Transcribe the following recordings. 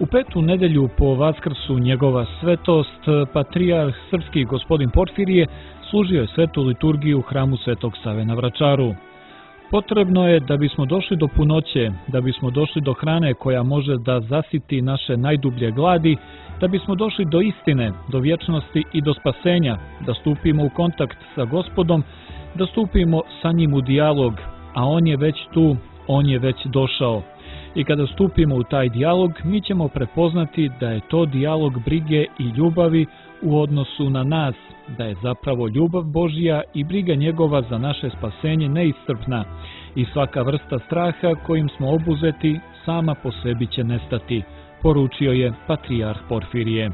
petu nedelju po Vaskrsu njegova svetost, patrijarh srpski gospodin Porfirije služio je svetu liturgiju u hramu Svetog Save na Vračaru. Potrebno je da bismo došli do punoće, da bismo došli do hrane koja može da zasiti naše najdublje gladi, da bismo došli do istine, do vječnosti i do spasenja, da stupimo u kontakt sa Gospodom, da stupimo sa njim u dijalog, a on je već tu, on je već došao. I kada stupimo u taj dijalog, mi ćemo prepoznati da je to dijalog brige i ljubavi u odnosu na nas, da je zapravo ljubav Božja i briga njegova za naše spasenje neiscrpna i svaka vrsta straha kojim smo obuzeti sama po sebi će nestati, poručio je patrijarh Porfirije.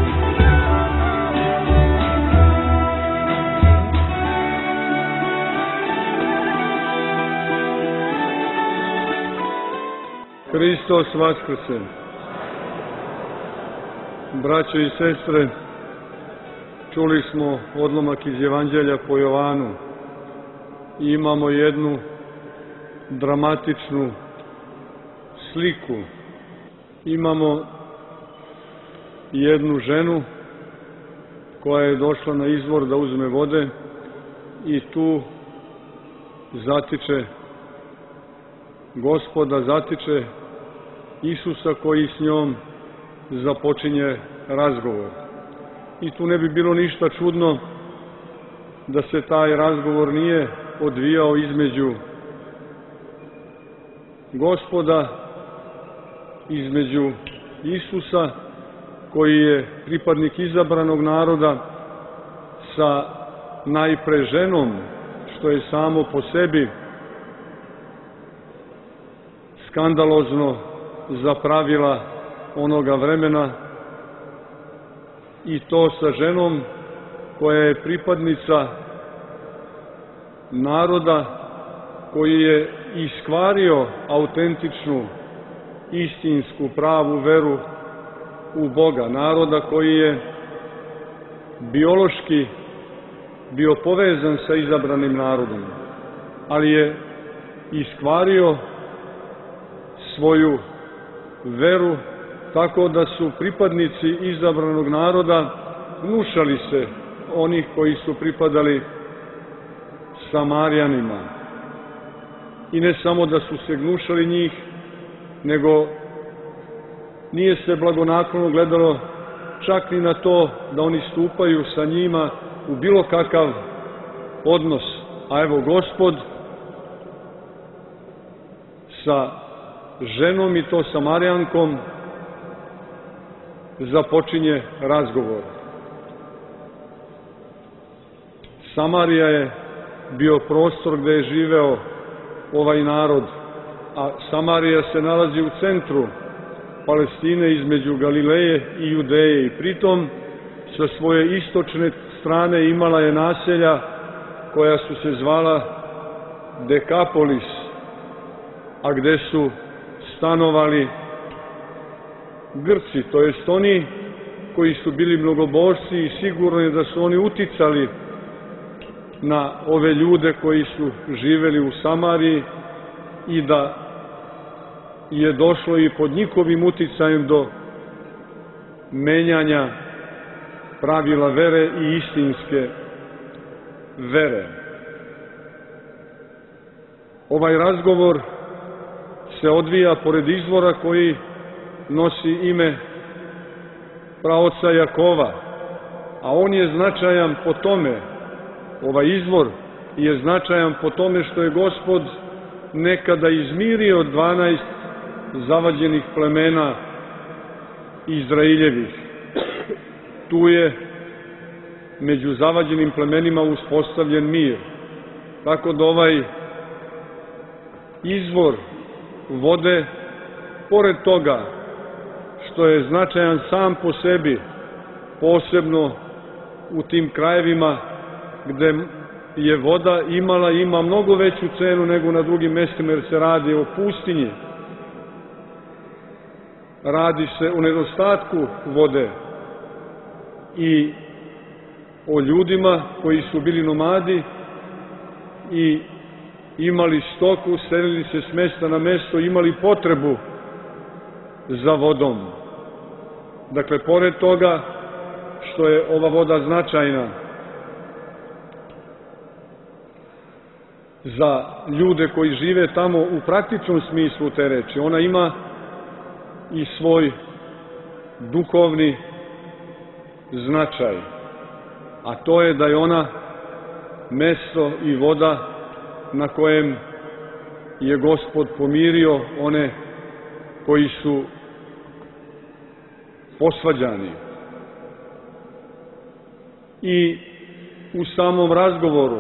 Hristos vaskrse! Braćo i sestre, čuli smo odlomak iz Evanđelja po Jovanu i imamo jednu dramatičnu sliku. Imamo jednu ženu koja je došla na izvor da uzme vode i tu zatiče Gospoda, zatiče Isusa koji s njom započinje razgovor. I tu ne bi bilo ništa čudno da se taj razgovor nije odvijao između Gospoda, između Isusa koji je pripadnik izabranog naroda sa najpre ženom, što je samo po sebi skandalozno za pravila onoga vremena, i to sa ženom koja je pripadnica naroda koji je iskvario autentičnu, istinsku, pravu veru u Boga, naroda koji je biološki bio povezan sa izabranim narodom, ali je iskvario svoju veru tako da su pripadnici izabranog naroda gnušali se onih koji su pripadali Samarijanima. I ne samo da su se gnušali njih, nego nije se blagonaklono gledalo čak ni na to da oni stupaju sa njima u bilo kakav odnos. A evo Gospod sa ženom, i to Samarijankom, započinje razgovor. Samarija je bio prostor gde je živeo ovaj narod, a Samarija se nalazi u centru Palestine između Galileje i Judeje i pritom sa svoje istočne strane imala je naselja koja su se zvala Dekapolis, a gde su stanovali Grci, to jest oni koji su bili mnogobožci, i sigurno je da su oni uticali na ove ljude koji su živeli u Samariji i da je došlo i pod njihovim uticajem do menjanja pravila vere i istinske vere. Ovaj razgovor se odvija pored izvora koji nosi ime praoca Jakova, a on je značajan po tome, ovaj izvor je značajan po tome što je Gospod nekada izmirio 12 zavađenih plemena Izraeljevih. Tu je među zavađenim plemenima uspostavljen mir. Tako da ovaj izvor vode, pored toga što je značajan sam po sebi, posebno u tim krajevima gde je voda imala i ima mnogo veću cenu nego na drugim mestima, jer se radi o pustinji. Radi se o nedostatku vode i o ljudima koji su bili nomadi i imali stoku, selili se s mesta na mesto, imali potrebu za vodom. Dakle, pored toga što je ova voda značajna za ljude koji žive tamo u praktičnom smislu te reči, ona ima i svoj duhovni značaj, a to je da je ona mesto i voda na kojem je Gospod pomirio one koji su posvađani. I u samom razgovoru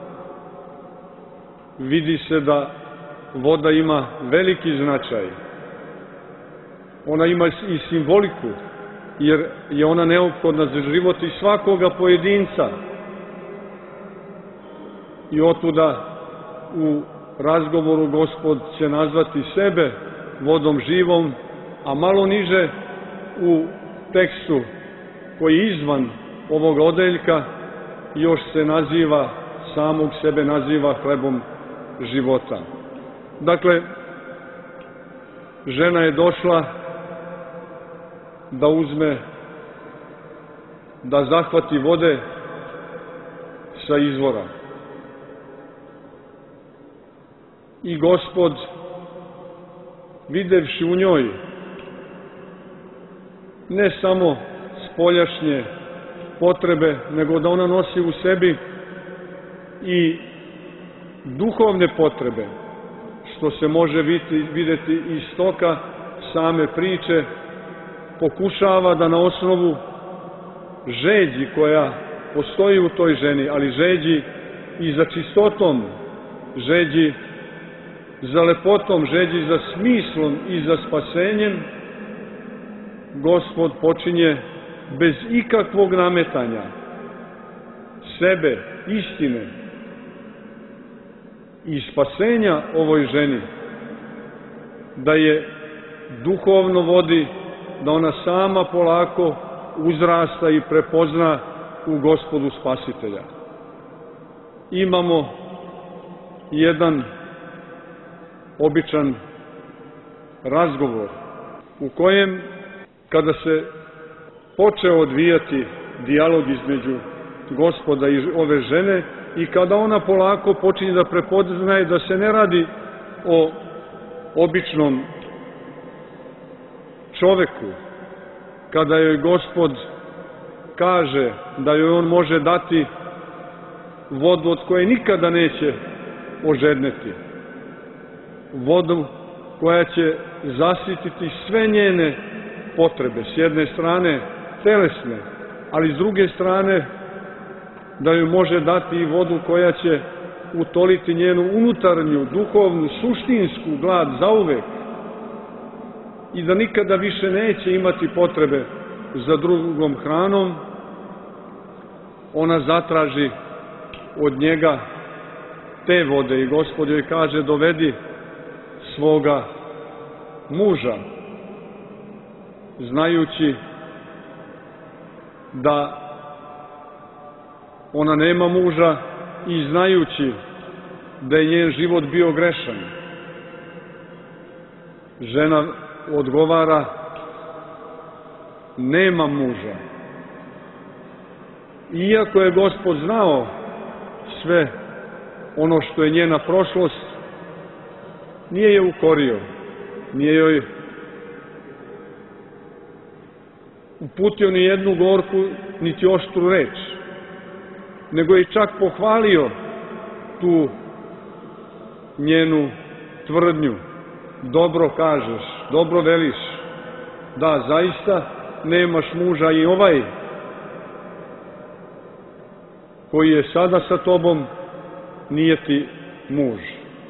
vidi se da voda ima veliki značaj. Ona ima i simboliku, jer je ona neophodna za život i svakoga pojedinca. I otuda u razgovoru Gospod će nazvati sebe vodom živom, a malo niže u tekstu koji je izvan ovog odeljka još se naziva, samog sebe naziva hlebom života. Dakle, žena je došla da uzme, da zahvati vode sa izvora. I Gospod, videvši u njoj ne samo spoljašnje potrebe, nego da ona nosi u sebi i duhovne potrebe, što se može videti iz toka same priče, pokušava da na osnovu žeđi koja postoji u toj ženi, ali žeđi i za čistotom, žeđi za lepotom, žeđi za smislom i za spasenjem, Gospod počinje bez ikakvog nametanja sebe, istine i spasenja ovoj ženi, da je duhovno vodi, da ona sama polako uzrasta i prepozna u Gospodu Spasitelja. Imamo jedan običan razgovor u kojem, kada se počeo odvijati dijalog između Gospoda i ove žene i kada ona polako počinje da prepoznaje da se ne radi o običnom čoveku, kada joj Gospod kaže da joj on može dati vodu od koje nikada neće ožedneti, vodu koja će zasititi sve njene potrebe, s jedne strane telesne, ali s druge strane da joj može dati i vodu koja će utoliti njenu unutarnju, duhovnu, suštinsku glad zauvek i da nikada više neće imati potrebe za drugom hranom. Ona zatraži od njega te vode i Gospod joj kaže: dovedi svoga muža, znajući da ona nema muža i znajući da je njen život bio grešan. Žena odgovara: nema muža. Iako je Gospod znao sve ono što je njena prošlost, nije je ukorio, nije joj uputio ni jednu gorku, niti oštru reč, nego je čak pohvalio tu njenu tvrdnju. Dobro kažeš, dobro veliš, da, zaista nemaš muža i ovaj koji je sada sa tobom nije ti muž.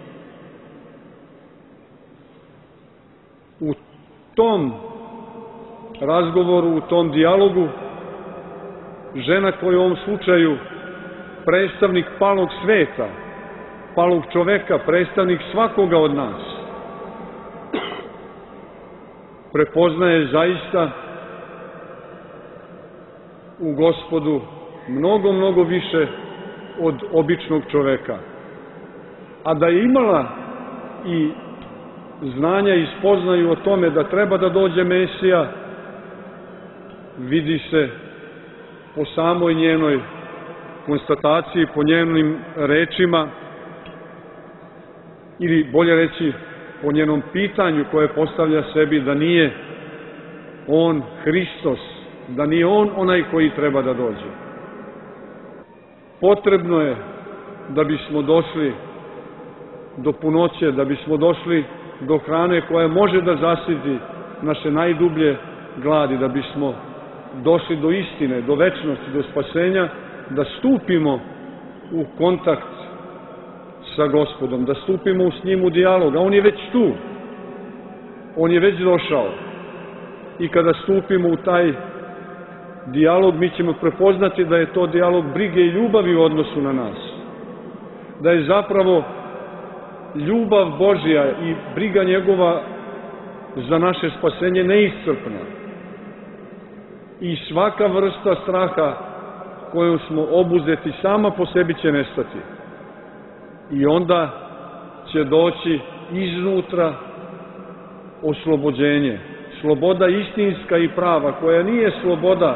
U tom razgovoru, u tom dijalogu, žena koja je u ovom slučaju predstavnik palog sveta, palog čoveka, predstavnik svakoga od nas, prepoznaje zaista u Gospodu mnogo, mnogo više od običnog čoveka. A da je imala i znanja i spoznaju o tome da treba da dođe Mesija, vidi se po samoj njenoj konstataciji, po njenim rečima, ili bolje reći po njenom pitanju koje postavlja sebi da nije on Hristos, da nije on onaj koji treba da dođe. Potrebno je da bismo došli do punoće, da bismo došli do hrane koja može da zasiti naše najdublje gladi, da bismo došli do istine, do večnosti, do spasenja, da stupimo u kontakt sa Gospodom, da stupimo s njim u dijalog, a on je već tu, on je već došao. I kada stupimo u taj dijalog, mi ćemo prepoznati da je to dijalog brige i ljubavi u odnosu na nas. Da je zapravo ljubav Božja i briga njegova za naše spasenje neiscrpna. I svaka vrsta straha kojom smo obuzeti sama po sebi će nestati. I onda će doći iznutra oslobođenje. Sloboda istinska i prava, koja nije sloboda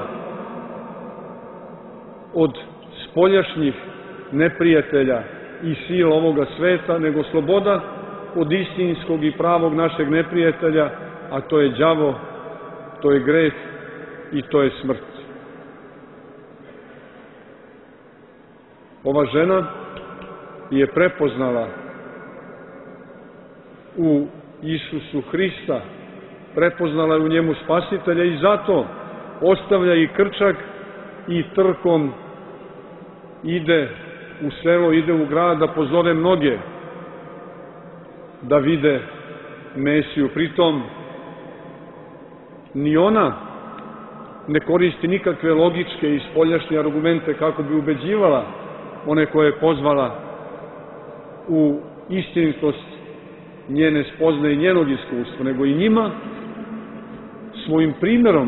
od spoljašnjih neprijatelja i sila ovoga sveta, nego sloboda od istinskog i pravog našeg neprijatelja, a to je đavo, to je greh i to je smrt. Ova žena je prepoznala u Isusu Hrista, prepoznala je u njemu Spasitelja i zato ostavlja i krčak i trkom ide u selo, ide u grad da pozove mnoge da vide Mesiju. Pritom ni ona ne koristi nikakve logičke i spoljašnje argumente kako bi ubeđivala one koje je pozvala u istinitost njene spoznaje i njenog iskustva, nego i njima svojim primjerom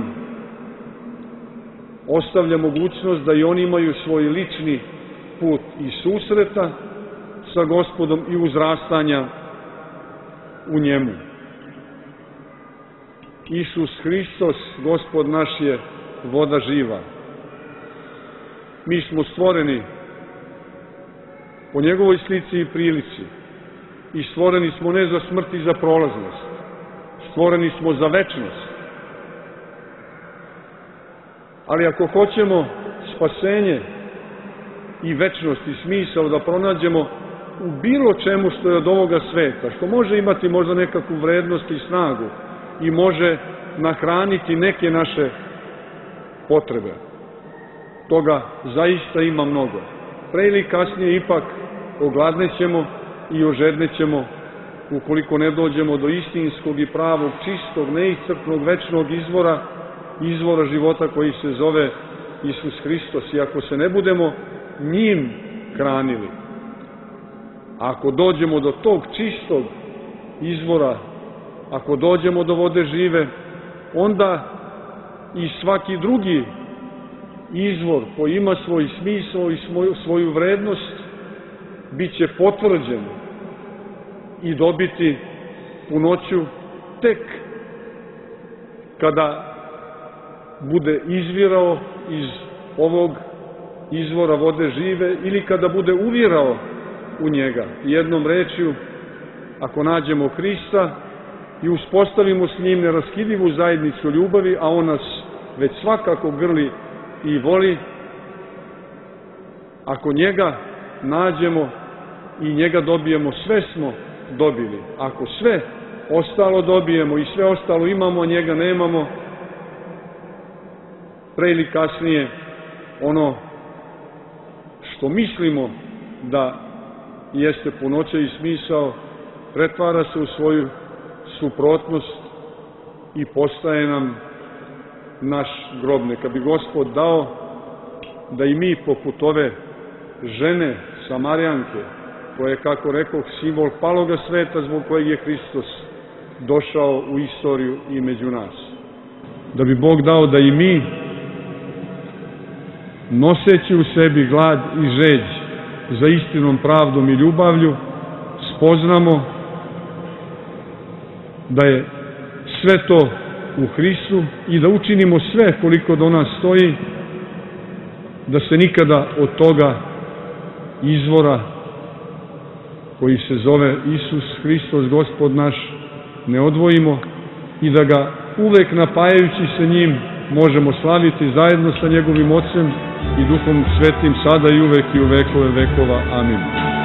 ostavlja mogućnost da i oni imaju svoj lični put i susreta sa Gospodom i uzrastanja u njemu. Isus Hristos, Gospod naš, je voda živa. Mi smo stvoreni po njegovoj slici i prilici i stvoreni smo ne za smrt i za prolaznost, stvoreni smo za večnost. Ali ako hoćemo spasenje i večnost i smisao da pronađemo u bilo čemu što je od ovoga sveta, što može imati možda nekakvu vrednost i snagu i može nahraniti neke naše potrebe, toga zaista ima mnogo. Pre ili kasnije ipak ogladnećemo i ožednećemo ukoliko ne dođemo do istinskog i pravog, čistog, neiscrpnog, večnog izvora života koji se zove Isus Hristos. I ako se ne budemo njim hranili, ako dođemo do tog čistog izvora, ako dođemo do vode žive, onda i svaki drugi izvor koji ima svoj smisao i svoju vrednost bit će potvrđen i dobiti punoću tek kada bude izvirao iz ovog izvora vode žive ili kada bude uvirao u njega. Jednom rečju, ako nađemo Hrista i uspostavimo s njim neraskidivu zajednicu ljubavi, a on nas već svakako grli i voli, ako njega nađemo i njega dobijemo, sve smo dobili. Ako sve ostalo dobijemo i sve ostalo imamo, a njega nemamo, pre ili kasnije ono što mislimo da jeste punoća i smisao pretvara se u svoju suprotnost i postaje nam naš grob. Neka bi Gospod dao da i mi poput ove žene Samarijanke, koja je, kako rekoh, simbol paloga sveta zbog kojeg je Hristos došao u istoriju i među nas. Da bi Bog dao da i mi, noseći u sebi glad i žeđ za istinom, pravdom i ljubavlju, spoznamo da je sve to u Hristu i da učinimo sve koliko do nas stoji, da se nikada od toga izvora koji se zove Isus Hristos, Gospod naš, ne odvojimo i da ga uvek napajajući se njim možemo slaviti zajedno sa njegovim Ocem i Duhom Svetim sada i uvek i u vekove vekova. Amin.